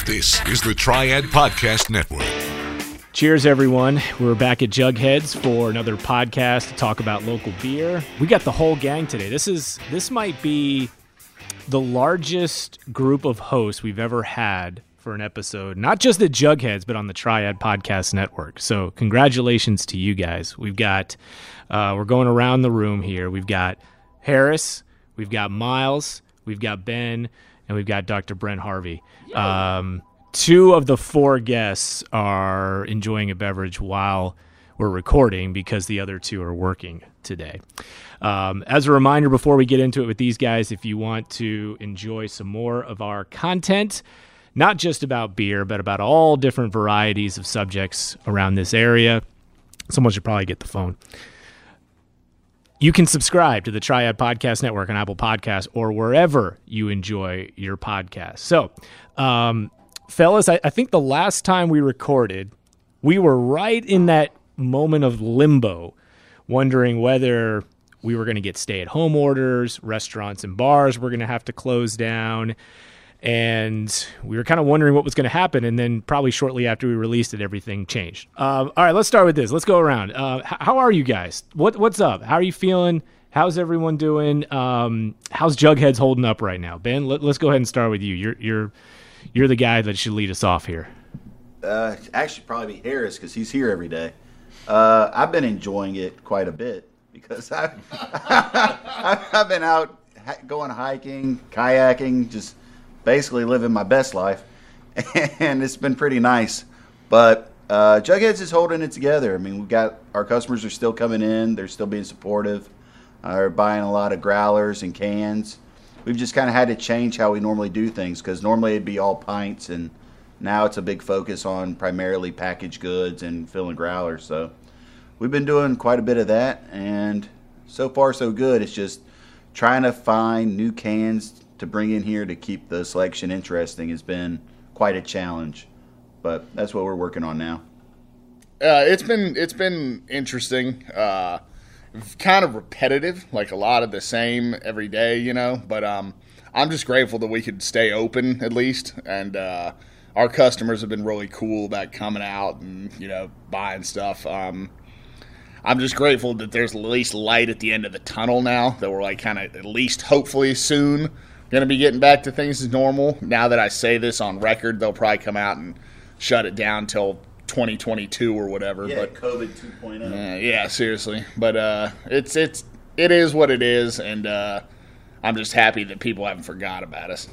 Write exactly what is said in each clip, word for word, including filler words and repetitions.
This is the Triad Podcast Network. Cheers, everyone. We're back at Jugheads for another podcast to talk about local beer. We got the whole gang today. This is this might be the largest group of hosts we've ever had for an episode, not just at Jugheads, but on the Triad Podcast Network. So congratulations to you guys. We've got, uh, we're going around the room here. We've got Harris, we've got Miles, we've got Ben, and we've got Doctor Brent Harvey. Um, two of the four guests are enjoying a beverage while we're recording because the other two are working today. Um, as a reminder, before we get into it with these guys, if you want to enjoy some more of our content, not just about beer, but about all different varieties of subjects around this area, someone should probably get the phone. You can subscribe to the Triad Podcast Network on Apple Podcasts or wherever you enjoy your podcast. So, um, fellas, I, I think the last time we recorded, we were right in that moment of limbo, wondering whether we were going to get stay-at-home orders, restaurants and bars were going to have to close down, and we were kind of wondering what was going to happen, and then probably shortly after we released it, everything changed. Um, all right, let's start with this. Let's go around. Uh, h- how are you guys? What What's up? How are you feeling? How's everyone doing? Um, how's Jugheads holding up right now? Ben, let, let's go ahead and start with you. You're you're you're the guy that should lead us off here. Uh, actually, probably be Harris because he's here every day. Uh, I've been enjoying it quite a bit because I've, I've been out going hiking, kayaking, just basically living my best life, and it's been pretty nice. But uh, Jugheads is holding it together. I mean, we've got our customers are still coming in. They're still being supportive. Uh, they're buying a lot of growlers and cans. We've just kind of had to change how we normally do things because normally it'd be all pints, and now it's a big focus on primarily packaged goods and filling growlers. So we've been doing quite a bit of that, and so far so good. It's just trying to find new cans to bring in here to keep the selection interesting has been quite a challenge, but that's what we're working on now. Uh, it's been it's been interesting, uh, kind of repetitive, like a lot of the same every day, you know. But um, I'm just grateful that we could stay open at least, and uh, our customers have been really cool about coming out and you know buying stuff. Um, I'm just grateful that there's at least light at the end of the tunnel now. That we're like kind of at least hopefully soon going to be getting back to things as normal. Now that I say this on record, they'll probably come out and shut it down till twenty twenty-two or whatever. Yeah, but COVID two point oh. Uh, yeah, seriously. But uh, it's it's it is what it is, and uh, I'm just happy that people haven't forgot about us.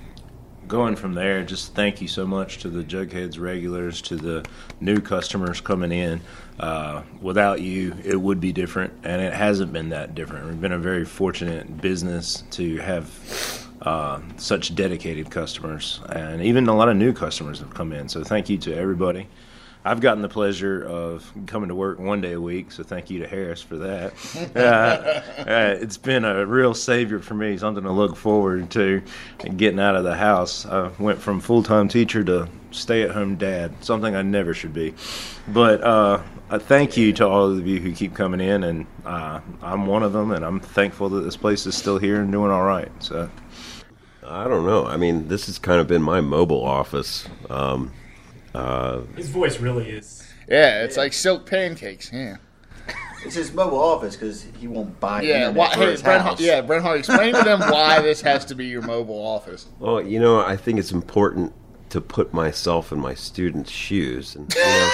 Going from there, just thank you so much to the Jugheads regulars, to the new customers coming in. Uh, without you, it would be different, and it hasn't been that different. We've been a very fortunate business to have uh, such dedicated customers, and even a lot of new customers have come in. So thank you to everybody. I've gotten the pleasure of coming to work one day a week, so thank you to Harris for that. Uh, uh, it's been a real savior for me, something to look forward to getting out of the house. I went from full-time teacher to stay-at-home dad, something I never should be. But uh, a thank you to all of you who keep coming in, and uh, I'm one of them, and I'm thankful that this place is still here and doing all right. So, I don't know. I mean, this has kind of been my mobile office. Um Uh, His voice really is. Yeah, it's like silk pancakes. Yeah. It's his mobile office because he won't buy Yeah, internet why, for hey, his Brent, house. yeah, Brent Hart, explain to them why this has to be your mobile office. well, you know, I think it's important to put myself in my students' shoes, and you know,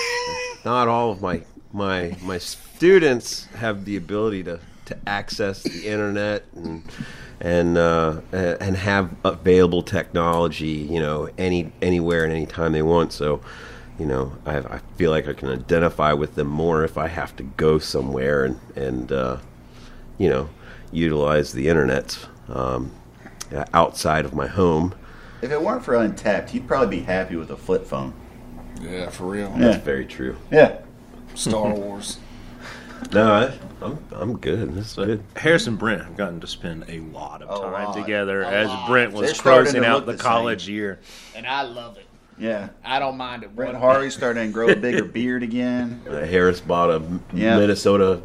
not all of my my my students have the ability to, to access the internet and and uh, and have available technology, you know, any anywhere and anytime they want. So, you know, I, I feel like I can identify with them more if I have to go somewhere and and uh, you know, utilize the internet um, outside of my home. If it weren't for Untapped, you'd probably be happy with a flip phone. Yeah, for real. That's Yeah. very true. Yeah. Star Wars. No, I, I'm I'm good. This is good. Harris and Brent have gotten to spend a lot of A time lot. together A as lot. Brent was They're starting closing to out look the the college same. year. And I love it. Yeah. I don't mind it. Brent one Harvey's starting to grow a bigger beard again. Uh, Harris bought a Yeah. Minnesota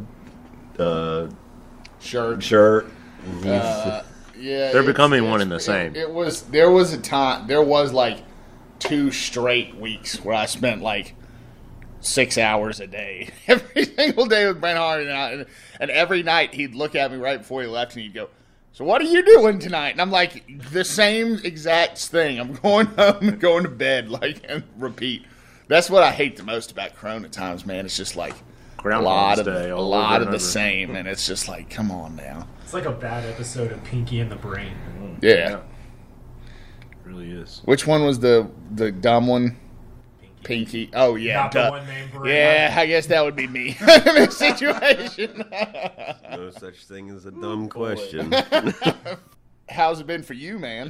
uh, shirt. shirt. Uh, yeah, They're it's- becoming it's- one and the it- same. It, was there was a time there was like two straight weeks where I spent like six hours a day every single day with Brent Harvey, and, I, and every night he'd look at me right before he left and he'd go, "So what are you doing tonight?" And I'm like, the same exact thing. I'm going home and going to bed, like, and repeat. That's what I hate the most about Corona times, man. It's just like a lot of Day a all lot over of the and over. same, and it's just like, come on now. It's like a bad episode of Pinky and the Brain. Yeah. Yeah. It really is. Which one was the the dumb one? Pinky. Oh yeah. Not the duh. one named Brain. Yeah, I guess that would be me in this situation. No such thing as a dumb question. How's it been for you, man?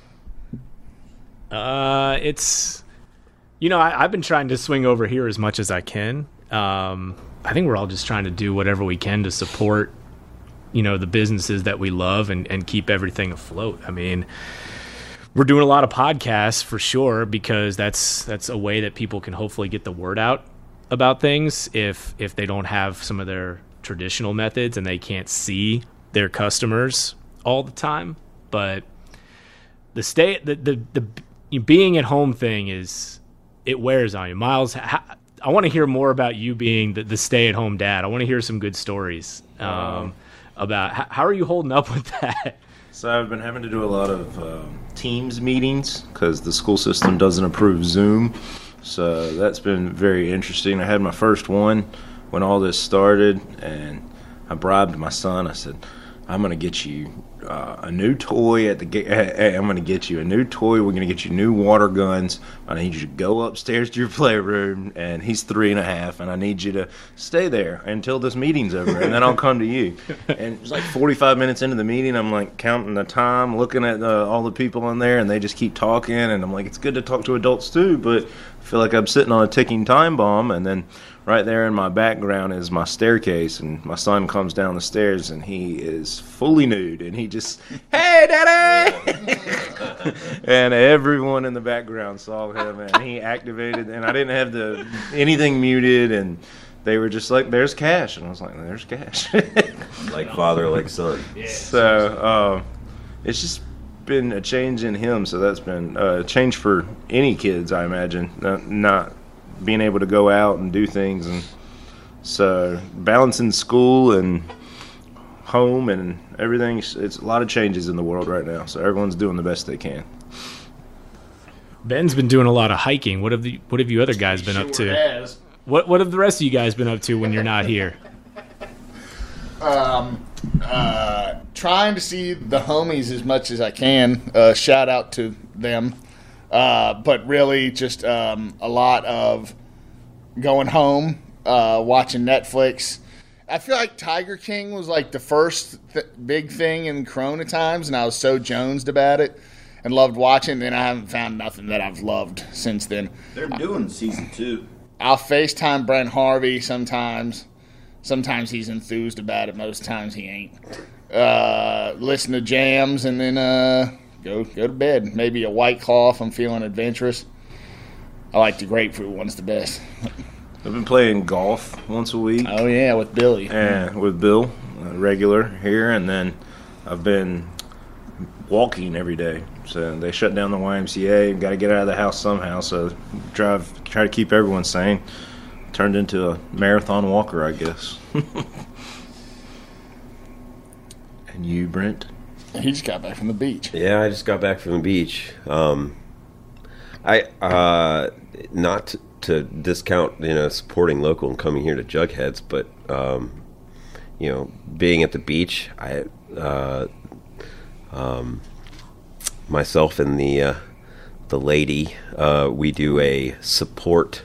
Uh, it's, you know, I, I've been trying to swing over here as much as I can. Um, I think we're all just trying to do whatever we can to support, you know, the businesses that we love and, and keep everything afloat. I mean, we're doing a lot of podcasts for sure, because that's that's a way that people can hopefully get the word out about things if if they don't have some of their traditional methods and they can't see their customers all the time. But the stay the the, the being at home thing is, it wears on you. Miles, how, I want to hear more about you being the, the stay at home dad. I want to hear some good stories um, um, about how, how are you holding up with that. So I've been having to do a lot of um, Teams meetings because the school system doesn't approve Zoom. So that's been very interesting. I had my first one when all this started, and I bribed my son. I said, "I'm going to get you uh, a new toy at the ga- hey, I'm going to get you a new toy. We're going to get you new water guns. I need you to go upstairs to your playroom." And he's three and a half, and I need you to stay there until this meeting's over, and then I'll come to you. And it was like forty-five minutes into the meeting. I'm like counting the time, looking at uh, all the people in there, and they just keep talking. And I'm like, it's good to talk to adults too, but I feel like I'm sitting on a ticking time bomb. And then right there in my background is my staircase, and my son comes down the stairs, and he is fully nude, and he just, "Hey, Daddy!" And everyone in the background saw him, and he activated, and I didn't have the anything muted, and they were just like, "There's cash," and I was like, "There's cash." Like father, like son. So um, it's just been a change in him, so that's been a change for any kids, I imagine, not, not being able to go out and do things. And so balancing school and home and everything, it's a lot of changes in the world right now, so everyone's doing the best they can. Ben's been doing a lot of hiking. What have the what have you other guys been up to? What what have the rest of you guys been up to when you're not here? Um, uh, trying to see the homies as much as I can. Uh, shout out to them. Uh, but really just um, a lot of going home, uh, watching Netflix. I feel like Tiger King was like the first th- big thing in Corona times, and I was so jonesed about it and loved watching, and I haven't found nothing that I've loved since then. They're doing season two. I'll FaceTime Brent Harvey sometimes. Sometimes he's enthused about it. Most times he ain't. Uh, listen to jams and then uh, go go to bed. Maybe a White Claw if I'm feeling adventurous. I like the grapefruit one's the best. I've been playing golf once a week. Oh, yeah, with Billy. And with Bill, uh, regular here, and then I've been walking every day. So they shut down the Y M C A. Got to get out of the house somehow. So drive, try to keep everyone sane. Turned into a marathon walker, I guess. And you, Brent? He just got back from the beach. Yeah, I just got back from the beach. Um, I uh, not to, to discount, you know, supporting local and coming here to Jugheads, but um, you know, being at the beach, I uh, um, myself and the uh, the lady, uh, we do a support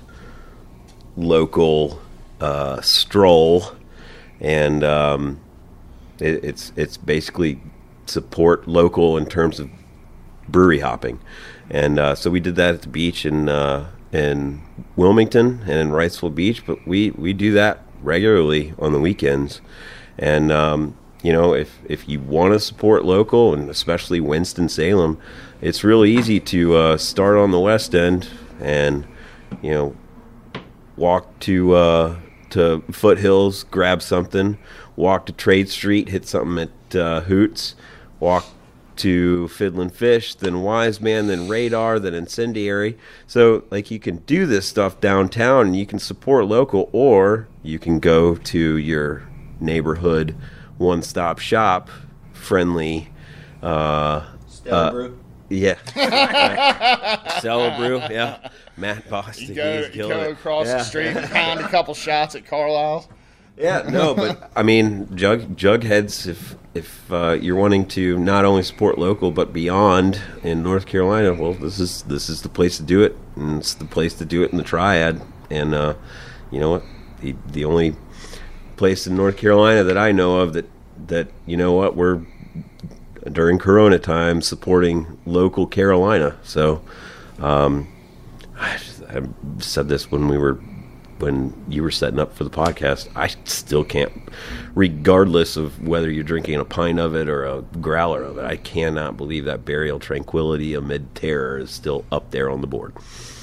local uh, stroll, and um, it, it's it's basically support local in terms of brewery hopping, and uh, so we did that at the beach in uh, in Wilmington and in Wrightsville Beach. But we, we do that regularly on the weekends, and um, you know, if if you want to support local, and especially Winston-Salem, it's really easy to uh, start on the west end and, you know, walk to uh, to Foothills, grab something, walk to Trade Street, hit something at uh, Hoots, walk to Fiddlin' Fish, then Wise Man, then Radar, then Incendiary. So, like, you can do this stuff downtown and you can support local, or you can go to your neighborhood one-stop shop, friendly. Uh, Stella uh, Brew. Yeah. Stella Brew, yeah. Matt Boston, You go, he's you killing go it. across Yeah. the street and pound a couple shots at Carlisle's. Yeah, no, but I mean, jug jugheads. If if uh, you're wanting to not only support local but beyond in North Carolina, well, this is this is the place to do it, and it's the place to do it in the Triad. And uh, you know what? The the only place in North Carolina that I know of that that you know what we're during Corona time supporting local Carolina. So um, I, I said this when we were. when you were setting up for the podcast, I still can't, regardless of whether you're drinking a pint of it or a growler of it, I cannot believe that Burial Tranquility amid terror is still up there on the board.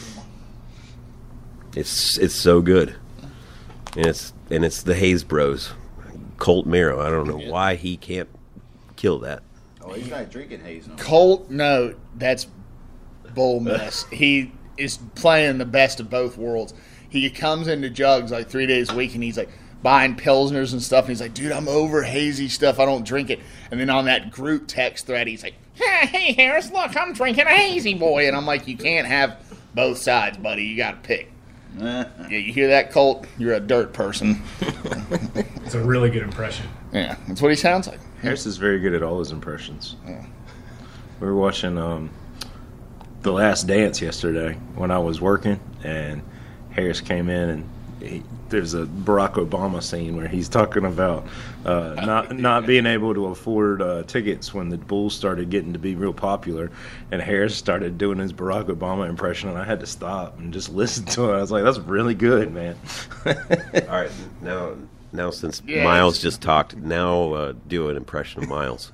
It's it's so good, and it's and it's the Hayes Bros, Colt Marrow. I don't know why he can't kill that. Oh, he's not drinking haze no more. Colt, no, that's bull mess. He is playing the best of both worlds. He comes into Jugs like three days a week, and he's like buying Pilsners and stuff. And he's like, dude, I'm over hazy stuff. I don't drink it. And then on that group text thread, he's like, hey, Harris, look, I'm drinking a hazy boy. And I'm like, you can't have both sides, buddy. You got to pick. Yeah, you hear that, Colt? You're a dirt person. It's a really good impression. Yeah, that's what he sounds like. Harris is very good at all his impressions. Yeah. We were watching um, The Last Dance yesterday when I was working, and Harris came in, and he, there's a Barack Obama scene where he's talking about uh, not not being able to afford uh, tickets when the Bulls started getting to be real popular, and Harris started doing his Barack Obama impression, and I had to stop and just listen to it. I was like, that's really good, man. All right, now now since Yeah, Miles just talked, now uh, do an impression of Miles.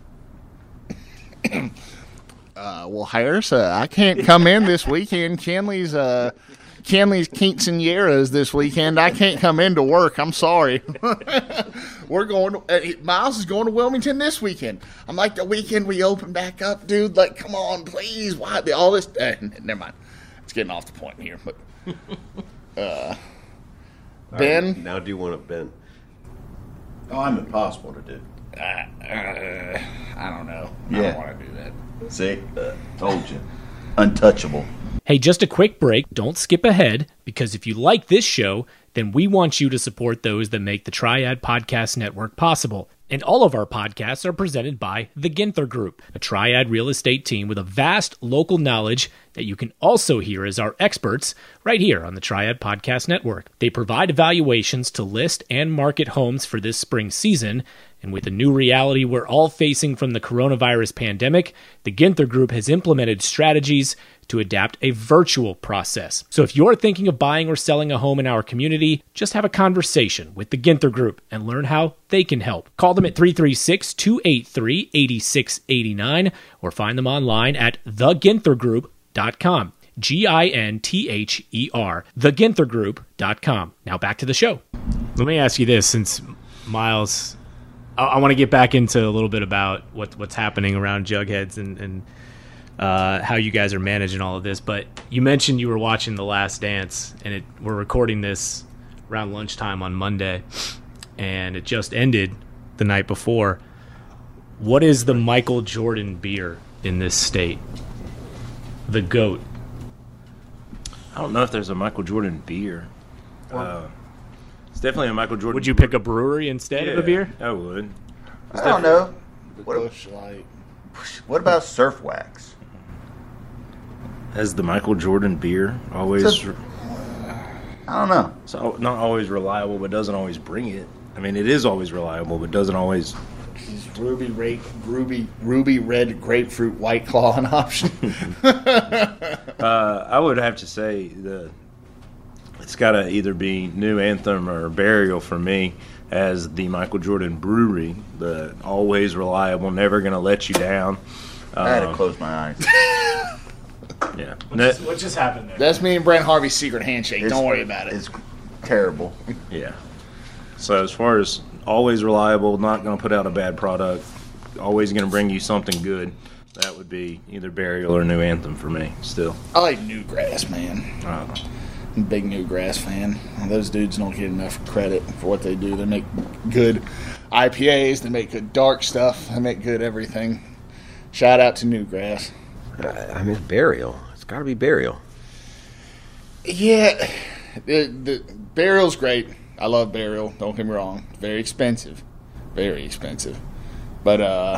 Uh, well, Harris, uh, I can't come in this weekend. Kenley's uh, Kenley's quinceañeras this weekend. I can't come into work. I'm sorry. We're going. To, uh, Miles is going to Wilmington this weekend. I'm like, the weekend we open back up, dude. Like, come on, please. Why all this? Uh, never mind. It's getting off the point here, but uh, Ben. Right, now do one of Ben. Oh, I'm impossible to do. Uh, uh, I don't know. I Yeah. don't want to do that. See? Uh, told you. Untouchable. Hey, just a quick break. Don't skip ahead, because if you like this show, then we want you to support those that make the Triad Podcast Network possible. And all of our podcasts are presented by the Ginther Group, a Triad real estate team with a vast local knowledge that you can also hear as our experts right here on the Triad Podcast Network. They provide evaluations to list and market homes for this spring season. And with the new reality we're all facing from the coronavirus pandemic, the Ginther Group has implemented strategies to adapt a virtual process. So if you're thinking of buying or selling a home in our community, just have a conversation with the Ginther Group and learn how they can help. Call them at three three six, two eight three, eight six eight nine or find them online at the ginther group dot com. G I N T H E R, the ginther group dot com. Now back to the show. Let me ask you this, since Miles... I, I want to get back into a little bit about what, what's happening around Jugheads and... and Uh, how you guys are managing all of this, but you mentioned you were watching The Last Dance, and it, we're recording this around lunchtime on Monday, and it just ended the night before. What is the Michael Jordan beer in this state? The GOAT. I don't know if there's a Michael Jordan beer. Uh, it's definitely a Michael Jordan. Would you pick a brewery instead of a beer? I would. I don't know. What, Bush Light. what about Surf Wax? Has the Michael Jordan beer always? It's a- I don't know. It's al- not always reliable, but doesn't always bring it. I mean, it is always reliable, but doesn't always. Is Ruby Ray, Ruby Ruby Red Grapefruit White Claw an option? Uh, I would have to say the. It's got to either be New Anthem or Burial for me as the Michael Jordan Brewery, the always reliable, never going to let you down. I had to Um, close my eyes. Yeah. What just, what just happened there? That's me and Brent Harvey's secret handshake. It's- Don't worry about it. It's terrible. Yeah. So as far as always reliable, not going to put out a bad product, always going to bring you something good, that would be either Burial or New Anthem for me. Still, I like Newgrass, man. uh, I'm a big Newgrass fan. Those dudes don't get enough credit for what they do. They make good I P As. They make good dark stuff. They make good everything. Shout out to Newgrass. I mean, Burial. It's got to be Burial. Yeah, the, the Burial's great. I love Burial. Don't get me wrong. Very expensive. Very expensive. But, uh,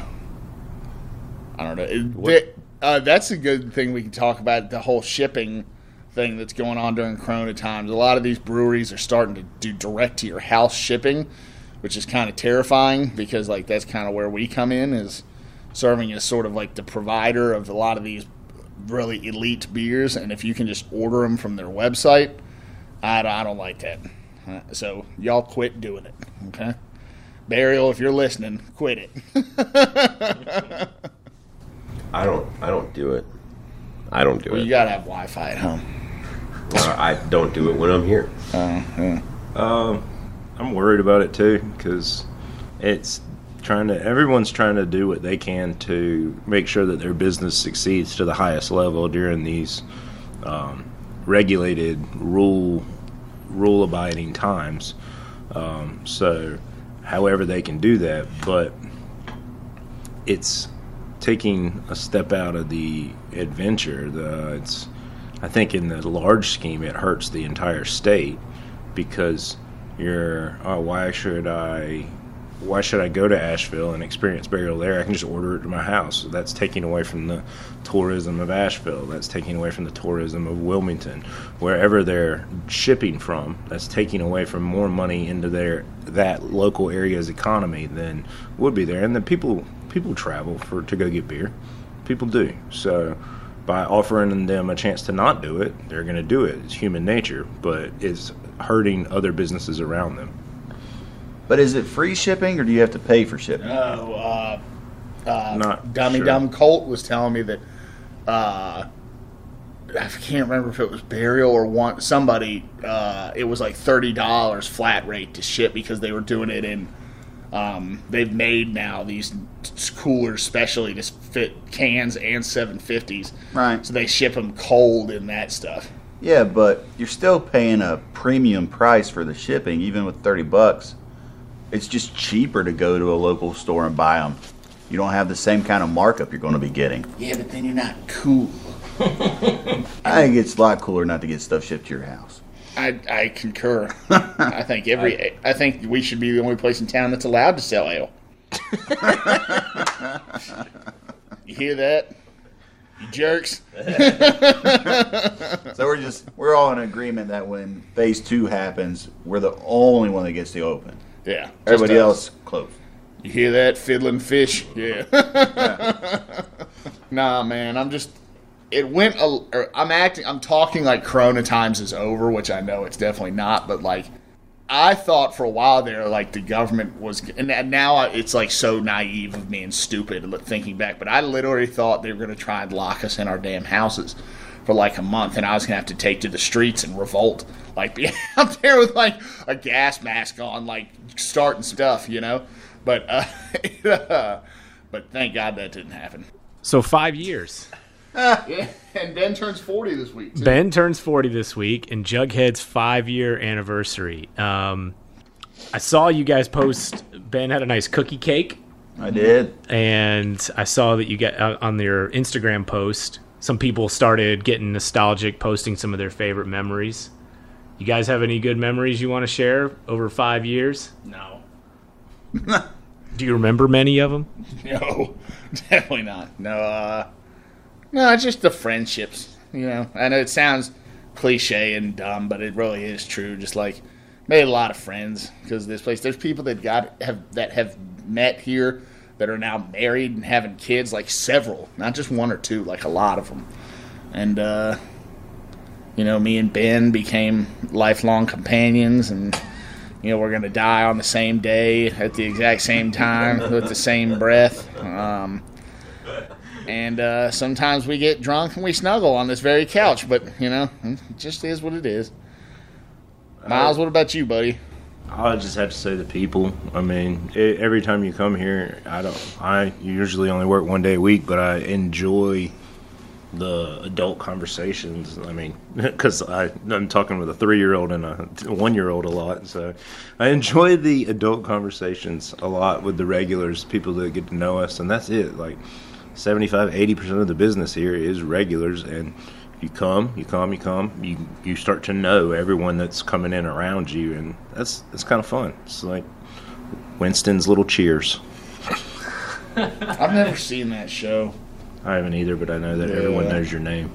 I don't know. It, it, uh, that's a good thing we can talk about, the whole shipping thing that's going on during Corona times. A lot of these breweries are starting to do direct to your house shipping, which is kind of terrifying because, like, that's kind of where we come in, is serving as sort of like the provider of a lot of these really elite beers. And if you can just order them from their website, I, I don't like that. Uh, so y'all quit doing it, okay? Burial, if you're listening, quit it. I don't. I don't do it. I don't do Well, it. you gotta have Wi-Fi at home. Uh, I don't do it when I'm here. Uh, yeah. Um, I'm worried about it too because it's trying to. Everyone's trying to do what they can to make sure that their business succeeds to the highest level during these um, regulated, rule rule abiding times. Um, so, however they can do that, but it's taking a step out of the adventure. The it's, I think, in the large scheme, it hurts the entire state because you're, oh, why should I, why should I go to Asheville and experience Burial there? I can just order it to my house. That's taking away from the tourism of Asheville. That's taking away from the tourism of Wilmington. Wherever they're shipping from, that's taking away from more money into their that local area's economy than would be there. And then people. People travel for to go get beer. People do. So by offering them a chance to not do it, they're going to do it. It's human nature, but it's hurting other businesses around them. But is it free shipping or do you have to pay for shipping? Oh, uh, uh, Not Dummy sure. Dumb Colt was telling me that uh, I can't remember if it was Burial or one somebody. Uh, it was like thirty dollars flat rate to ship because they were doing it in. Um, they've made now these coolers specially to fit cans and seven fifties. Right. So they ship them cold in that stuff. Yeah, but you're still paying a premium price for the shipping, even with thirty bucks. It's just cheaper to go to a local store and buy them. You don't have the same kind of markup you're going to be getting. Yeah, but then you're not cool. I think it's a lot cooler not to get stuff shipped to your house. I, I concur. I think every I think we should be the only place in town that's allowed to sell ale. You hear that? You jerks. So we're just we're all in agreement that when phase two happens, we're the only one that gets to open. Yeah. Everybody just us. else closed. You hear that? Fiddling fish. Yeah. Nah, man. I'm just. It went. A, or I'm acting. I'm talking like Corona times is over, which I know it's definitely not. But like, I thought for a while there, like the government was, and now it's like so naive of me and stupid thinking back. But I literally thought they were going to try and lock us in our damn houses for like a month, and I was going to have to take to the streets and revolt, like be out there with like a gas mask on, like starting stuff, you know. But uh, but thank God that didn't happen. So five years. Yeah, and Ben turns forty this week, too. Ben turns forty this week, and Jughead's five-year anniversary. Um, I saw you guys post. Ben had a nice cookie cake, I did. and I saw that you got uh, on your Instagram post. Some people started getting nostalgic, posting some of their favorite memories. You guys have any good memories you want to share over five years? No. Do you remember many of them? No, definitely not. No, uh, no, it's just the friendships, you know. I know it sounds cliche and dumb, but it really is true. Just like made a lot of friends because of this place. There's people that got have that have met here that are now married and having kids, like several, not just one or two, like a lot of them. And uh, you know, me and Ben became lifelong companions, and you know, we're going to die on the same day at the exact same time with the same breath. Um, and uh, sometimes we get drunk and we snuggle on this very couch, but, you know, it just is what it is. Miles, what about you, buddy? I just have to say the people. I mean, it, every time you come here, I don't. I usually only work one day a week, but I enjoy the adult conversations. I mean, because I'm talking with a three-year-old and a one-year-old a lot, so I enjoy the adult conversations a lot with the regulars, people that get to know us, and that's it. Like seventy-five, eighty percent of the business here is regulars, and you come, you come, you come, you you start to know everyone that's coming in around you, and that's that's kind of fun. It's like Winston's Little Cheers. I've never seen that show. I haven't either, but I know that Yeah. everyone knows your name.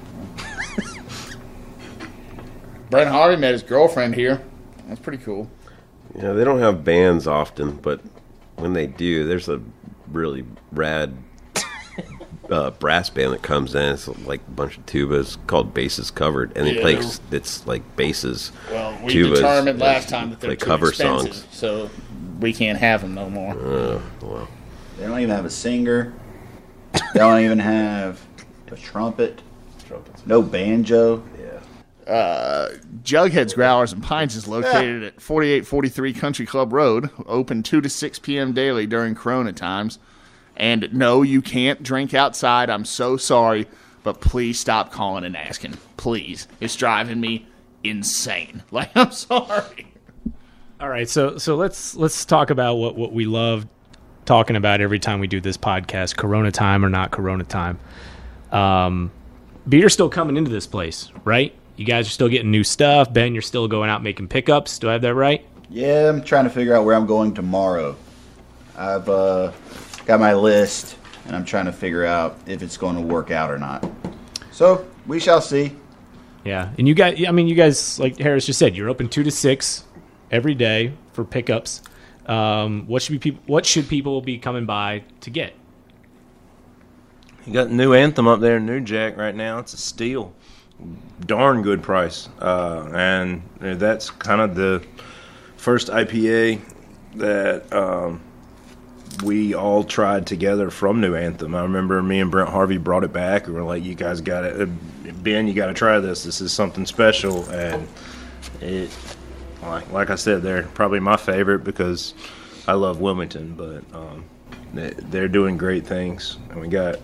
Brent Harvey met his girlfriend here. That's pretty cool. You know, they don't have bands often, but when they do, there's a really rad uh, brass band that comes in. It's like a bunch of tubas called Bases Covered, and they Yeah, play. they're- It's like basses. Well, we tubas, determined they last time that they're play too cover expensive, songs. so we can't have them no more. Uh, well, They don't even have a singer. They don't even have a trumpet. No banjo. Uh, Jughead's Growlers and Pines is located at forty-eight forty-three Country Club Road, open two to six p.m. daily during Corona times. And no, you can't drink outside. I'm so sorry, but please stop calling and asking. Please. It's driving me insane. Like, I'm sorry. All right, so so let's let's talk about what, what we love talking about every time we do this podcast, Corona time or not Corona time. Um, beer's still coming into this place, right? You guys are still getting new stuff. Ben, you're still going out making pickups. Do I have that right? Yeah, I'm trying to figure out where I'm going tomorrow. I've uh, got my list, and I'm trying to figure out if it's going to work out or not. So we shall see. Yeah, and you guys, I mean, you guys, like Harris just said, you're open two to six every day for pickups. Um, what should be people? What should people be coming by to get? You got new Anthem up there, new Jack right now. It's a steal. Darn good price. Uh, and that's kind of the first I P A that um, we all tried together from New Anthem. I remember me and Brent Harvey brought it back. We were like, you guys got to, Ben, you got to try this. This is something special. And it, like, like I said, they're probably my favorite because I love Wilmington, but um, they, they're doing great things. And we got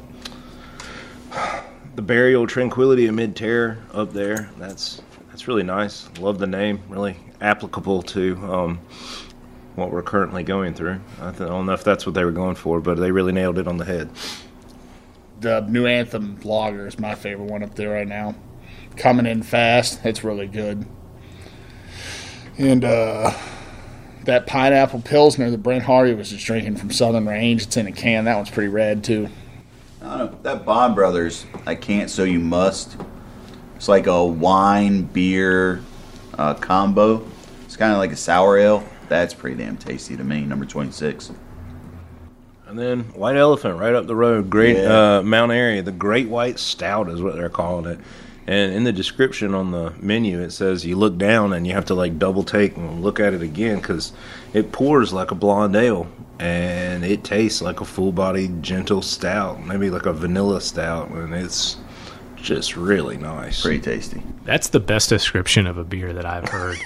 the Burial Tranquility of Mid-Terror up there. That's that's really nice. Love the name. Really applicable to um, what we're currently going through. I, th- I don't know if that's what they were going for, but they really nailed it on the head. The New Anthem Lager is my favorite one up there right now. Coming in fast. It's really good. And uh, that Pineapple Pilsner that Brent Harvey was just drinking from Southern Range, it's in a can. That one's pretty rad, too. I don't know. That Bond Brothers, I can't, so you must. It's like a wine beer uh, combo. It's kind of like a sour ale. That's pretty damn tasty to me. Number twenty-six. And then White Elephant right up the road, Great Yeah. uh, Mount Airy. The Great White Stout is what they're calling it. And in the description on the menu, it says you look down and you have to like double take and look at it again because it pours like a blonde ale and it tastes like a full-bodied, gentle stout, maybe like a vanilla stout, and it's just really nice. Pretty tasty. That's the best description of a beer that I've heard.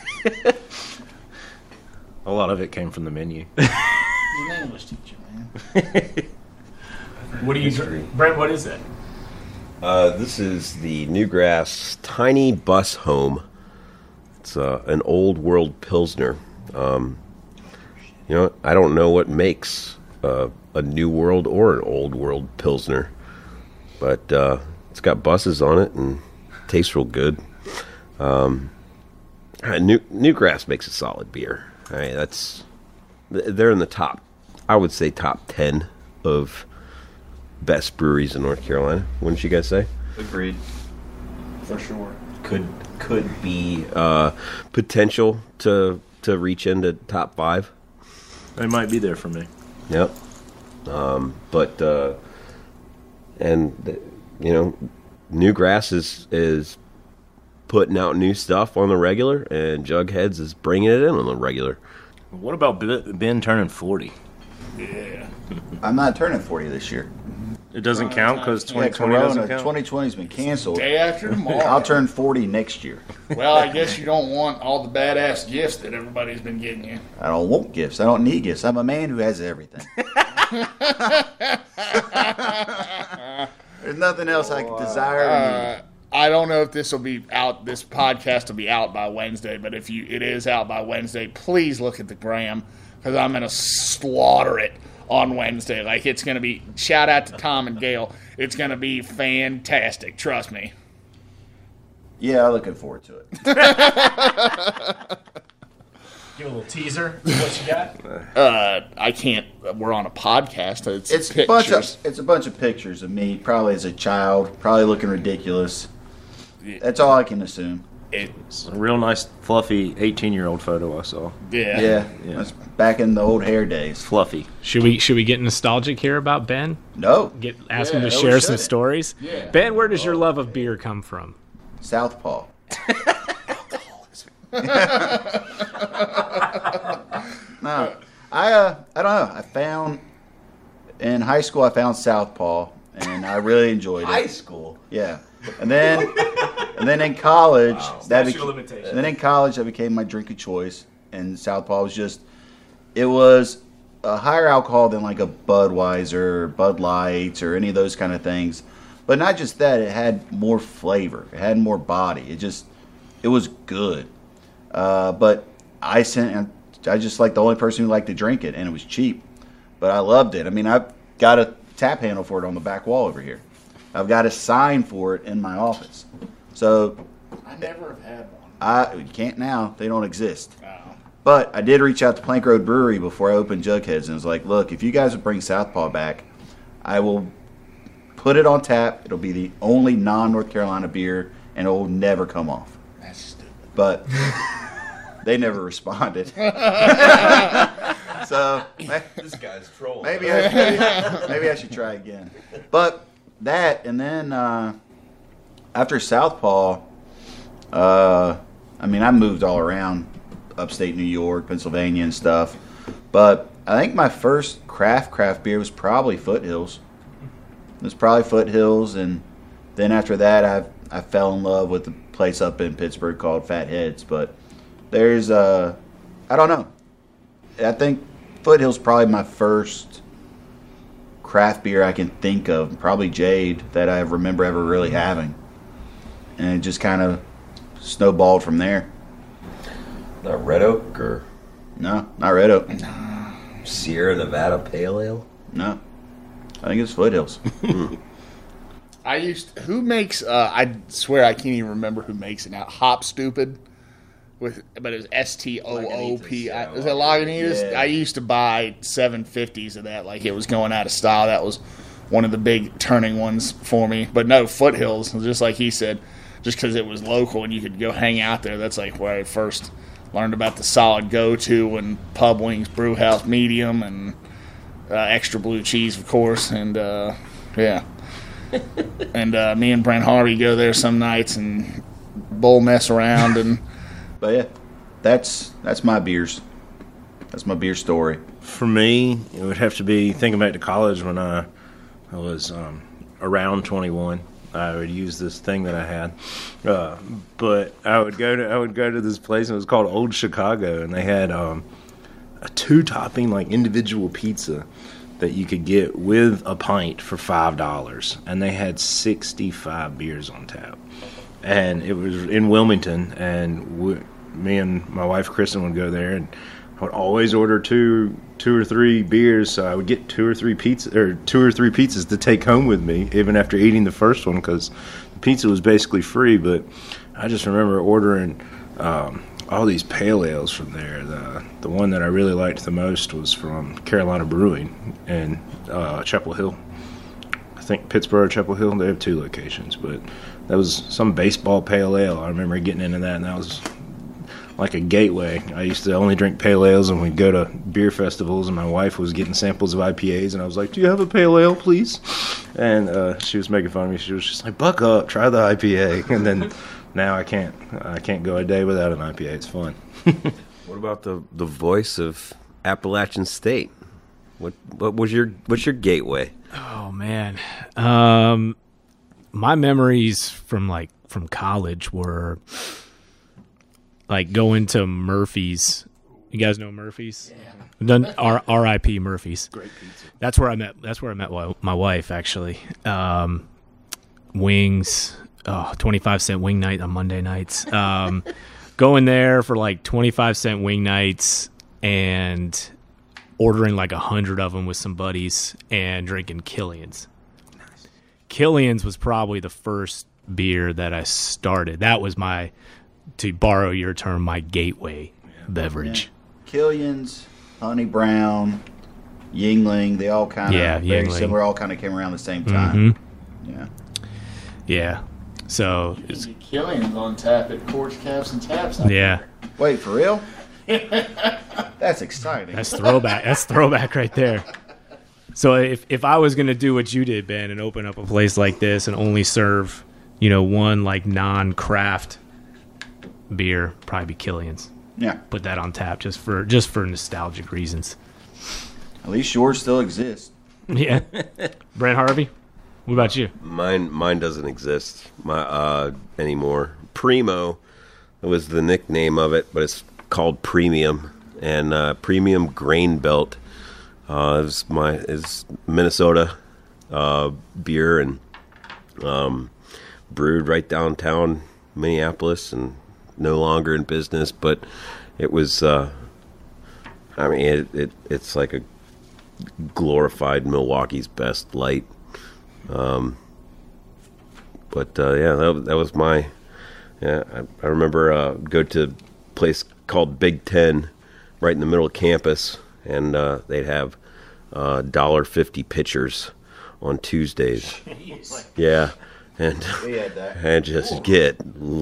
A lot of it came from the menu. He's an English teacher, man. What do you, Brent? What is it? Uh, this is the Newgrass Tiny Bus Home. It's uh, an old world Pilsner. Um, you know, I don't know what makes uh, a New World or an Old World Pilsner, but uh, it's got buses on it and tastes real good. Um, New Newgrass makes a solid beer. I mean, that's they're in the top. I would say top ten of best breweries in North Carolina, wouldn't you guys say? Agreed. For sure. Could could be uh, potential to to reach into top five. They might be there for me. Yep. Um, but uh, and the, you know, Newgrass is is putting out new stuff on the regular, and Jugheads is bringing it in on the regular. What about Ben turning forty? Yeah. I'm not turning forty this year. It doesn't count because Yeah, twenty twenty doesn't Corona. count. twenty twenty's been canceled. Day after tomorrow. I'll turn forty next year. Well, I guess you don't want all the badass gifts that everybody's been getting you. I don't want gifts. I don't need gifts. I'm a man who has everything. There's nothing else I could desire. or need. I don't know if this will be out. This podcast will be out by Wednesday, but if you it is out by Wednesday, please look at the gram because I'm gonna slaughter it on Wednesday. Like it's gonna be. Shout out to Tom and Gail. It's gonna be fantastic. Trust me. Yeah, I'm looking forward to it. Give a little teaser. What you got? Uh, I can't. We're on a podcast. It's, It's a pictures. bunch of it's a bunch of pictures of me, probably as a child, probably looking ridiculous. That's all I can assume. It's, A real nice, fluffy eighteen-year-old photo I saw. yeah. Yeah, Yeah. that's back in the old hair days. Fluffy. Should we should we get nostalgic here about Ben? No, Get ask Yeah, him to no, we share some shouldn't. stories. Yeah. Ben, where does your love of beer come from? Southpaw. No, I uh, I don't know. I found in high school I found Southpaw, and I really enjoyed it. High school. Yeah, and then and then in college that Statute of beca- limitations. and then in college that became my drink of choice, and Southpaw was just it was a higher alcohol than like a Budweiser, Bud Lights, or any of those kind of things. But not just that, it had more flavor. It had more body. It just it was good. Uh, but I sent I just like the only person who liked to drink it, and it was cheap. But I loved it. I mean, I've got a tap handle for it on the back wall over here. I've got a sign for it in my office. So I never have had one. I you can't now. They don't exist. Oh. But I did reach out to Plank Road Brewery before I opened Jugheads and was like, look, if you guys would bring Southpaw back, I will put it on tap. It'll be the only non-North Carolina beer, and it will never come off. That's stupid. But they never responded. So This guy's trolling. maybe I, maybe, maybe I should try again. But that, and then uh, after Southpaw, uh, I mean, I moved all around upstate New York, Pennsylvania, and stuff. But I think my first craft craft beer was probably Foothills. It was probably Foothills, and then after that, I I fell in love with the place up in Pittsburgh called Fat Heads. But there's, uh, I don't know. I think Foothills probably my first craft beer I can think of. Probably Jade that I remember ever really having, and it just kind of snowballed from there. Not Red Oak or No, not Red Oak. Sierra Nevada Pale Ale. No, I think it's Foothills. I used who makes uh, I swear I can't even remember who makes it now. Hop Stupid, with but it was S T O O P. Lagunitas, yeah, Is it Lagunitas? yeah. I used to buy seven fifties of that like it was going out of style. That was one of the big turning ones for me. But no, Foothills, just like he said, just because it was local and you could go hang out there. That's like where I first learned about the solid go-to and Pub Wings Brew House Medium and uh, extra blue cheese, of course, and uh, yeah. And uh, me and Brent Harvey go there some nights and bull mess around and But yeah, that's that's my beers. That's my beer story. For me, it would have to be thinking back to college when I, I was um, around twenty-one. I would use this thing that I had, uh, but I would go to I would go to this place and it was called Old Chicago, and they had um, a two topping like individual pizza that you could get with a pint for five dollars, and they had sixty-five beers on tap, and it was in Wilmington, and we, me and my wife Kristen would go there, and I would always order two two or three beers, so I would get two or three pizza or two or three pizzas to take home with me, even after eating the first one, because the pizza was basically free. But I just remember ordering um, all these pale ales from there. The the one that I really liked the most was from Carolina Brewing in uh, Chapel Hill. I think Pittsburgh, Chapel Hill. They have two locations, but that was some baseball pale ale. I remember getting into that, and that was like a gateway. I used to only drink pale ales, and we'd go to beer festivals, and my wife was getting samples of I P As, and I was like, do you have a pale ale, please? And uh, she was making fun of me. She was just like, buck up, try the I P A. And then now I can't I can't go a day without an I P A. It's fun. What about the the voice of Appalachian State? What what was your what's your gateway? Oh man, um, my memories from like from college were like going to Murphy's. You guys know Murphy's? Yeah. Done R R I P Murphy's. Great pizza. That's where I met. That's where I met my wife actually. Um, wings. Oh, twenty-five cent wing night on Monday nights. Um, going there for like twenty-five cent wing nights and ordering like a hundred of them with some buddies and drinking Killian's. Nice. Killian's was probably the first beer that I started. That was my, to borrow your term, my gateway yeah. beverage. Yeah. Killian's, Honey Brown, Yingling, they all kind of yeah, very Yingling. similar, all kind of came around the same time. Mm-hmm. Yeah. Yeah. So it's Killian's on tap at Corch Caps and Taps. Out yeah. There. Wait, for real? That's exciting. That's throwback. That's throwback right there. So if if I was gonna do what you did, Ben, and open up a place like this and only serve, you know, one like non-craft beer, probably be Killian's. Yeah. Put that on tap just for just for nostalgic reasons. At least yours still exists. Yeah. Brent Harvey, what about you? Mine mine doesn't exist my uh anymore. Primo was the nickname of it, but it's called Premium, and uh, Premium Grain Belt uh, is my is Minnesota uh, beer, and um, brewed right downtown Minneapolis, and no longer in business. But it was, uh, I mean, it, it it's like a glorified Milwaukee's Best Light. Um, but uh, yeah, that that was my. Yeah, I, I remember uh, go to a place called Big Ten, right in the middle of campus, and uh, they'd have uh, one dollar fifty pitchers on Tuesdays. Jeez. Yeah, and We had that. and just Ooh. get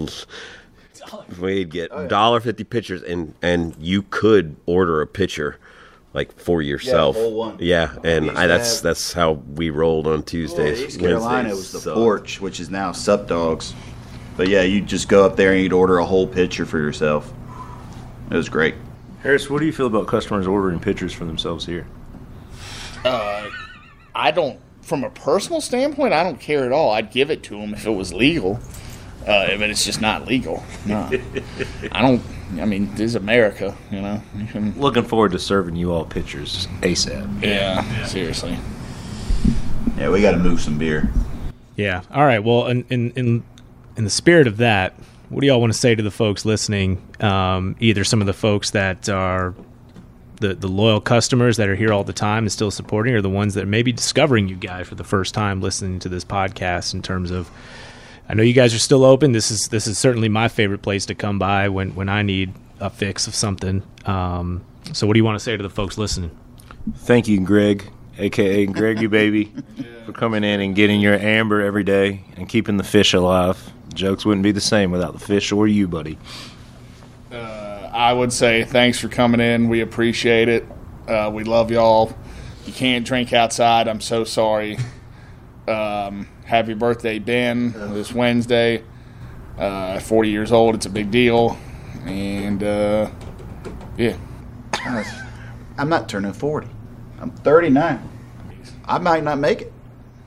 we'd get one dollar fifty pitchers, and and you could order a pitcher like for yourself. Yeah, whole one. Yeah, and used I, to that's have- that's how we rolled on Tuesdays. Well, East Carolina Wednesdays, was the so- Porch, which is now Sup Dogs. But yeah, you'd just go up there and you'd order a whole pitcher for yourself. It was great. Harris, what do you feel about customers ordering pitchers for themselves here? Uh, I don't, from a personal standpoint, I don't care at all. I'd give it to them if it was legal. Uh, but it's just not legal. No. I don't, I mean, this is America, you know. You can, Looking forward to serving you all pitchers ASAP. yeah, yeah, seriously. Yeah, we got to move some beer. Yeah. All right. Well, in in in, in the spirit of that, what do y'all want to say to the folks listening? Um, either some of the folks that are the the loyal customers that are here all the time and still supporting, or the ones that may be discovering you guys for the first time listening to this podcast. In terms of, I know you guys are still open. This is this is certainly my favorite place to come by when when I need a fix of something. Um, so, what do you want to say to the folks listening? Thank you, Greg, a k a. Greg, you baby, for coming in and getting your amber every day and keeping the fish alive. Jokes wouldn't be the same without the fish or you, buddy. Uh, I would say thanks for coming in. We appreciate it. Uh, we love y'all. You can't drink outside. I'm so sorry. Um, happy birthday, Ben, this Wednesday. Uh, forty years old. It's a big deal. And, uh, yeah. I'm not turning forty. I'm thirty-nine. I might not make it.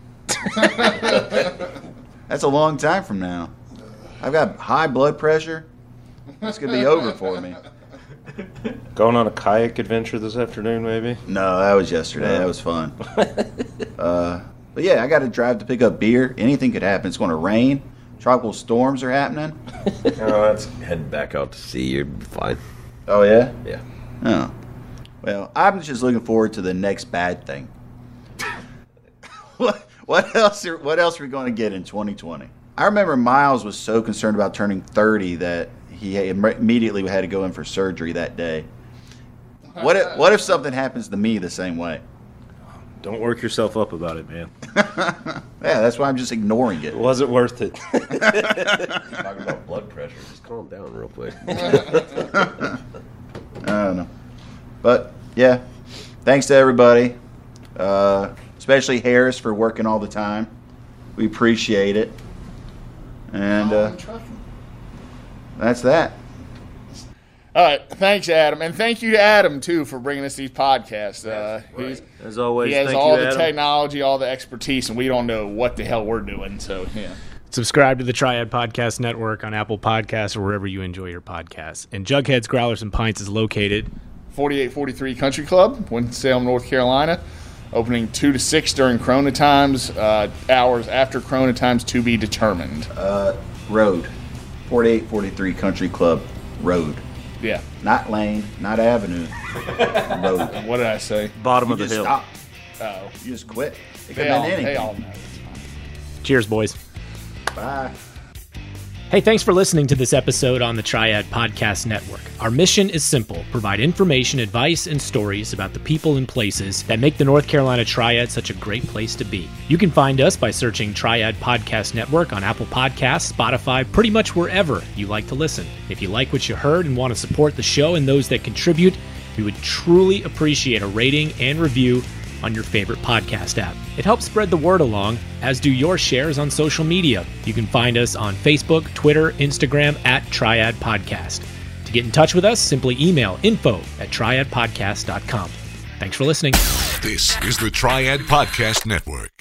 That's a long time from now. I've got high blood pressure. It's going to be over for me. Going on a kayak adventure this afternoon, maybe? No, that was yesterday. That was fun. uh, but yeah, I got to drive to pick up beer. Anything could happen. It's going to rain. Tropical storms are happening. Oh, that's heading back out to sea. You're fine. Oh, yeah? Yeah. Oh. Well, I'm just looking forward to the next bad thing. what, what else are, what else are we going to get in twenty twenty? I remember Miles was so concerned about turning thirty that he immediately had to go in for surgery that day. What if, what if something happens to me the same way? Don't work yourself up about it, man. Yeah, that's why I'm just ignoring it. Was it worth it? Talking about blood pressure. Just calm down real quick. I don't know. But, yeah, thanks to everybody, uh, especially Harris for working all the time. We appreciate it. And uh, that's that. All right, thanks, Adam, and thank you to Adam too for bringing us these podcasts. Uh, Right. he's, As always, he has thank all you, the Adam. technology, all the expertise, and we don't know what the hell we're doing. So, yeah. Subscribe to the Triad Podcast Network on Apple Podcasts or wherever you enjoy your podcasts. And Jughead's Growlers and Pints is located forty-eight forty-three Country Club, Winston-Salem, North Carolina. Opening two to six during Corona times. Uh, hours after Corona times to be determined. Uh, road. forty-eight forty-three Country Club Road. Yeah. Not lane, not avenue. Road. What did I say? Bottom You of the just hill. stop. Oh, You just quit. It could they have all, been anything. they all know. Cheers, boys. Bye. Hey, thanks for listening to this episode on the Triad Podcast Network. Our mission is simple: provide information, advice, and stories about the people and places that make the North Carolina Triad such a great place to be. You can find us by searching Triad Podcast Network on Apple Podcasts, Spotify, pretty much wherever you like to listen. If you like what you heard and want to support the show and those that contribute, we would truly appreciate a rating and review on your favorite podcast app. It helps spread the word along, as do your shares on social media. You can find us on Facebook, Twitter, Instagram at Triad Podcast. To get in touch with us, simply email info at triad podcast dot com. Thanks for listening. This is the Triad Podcast Network.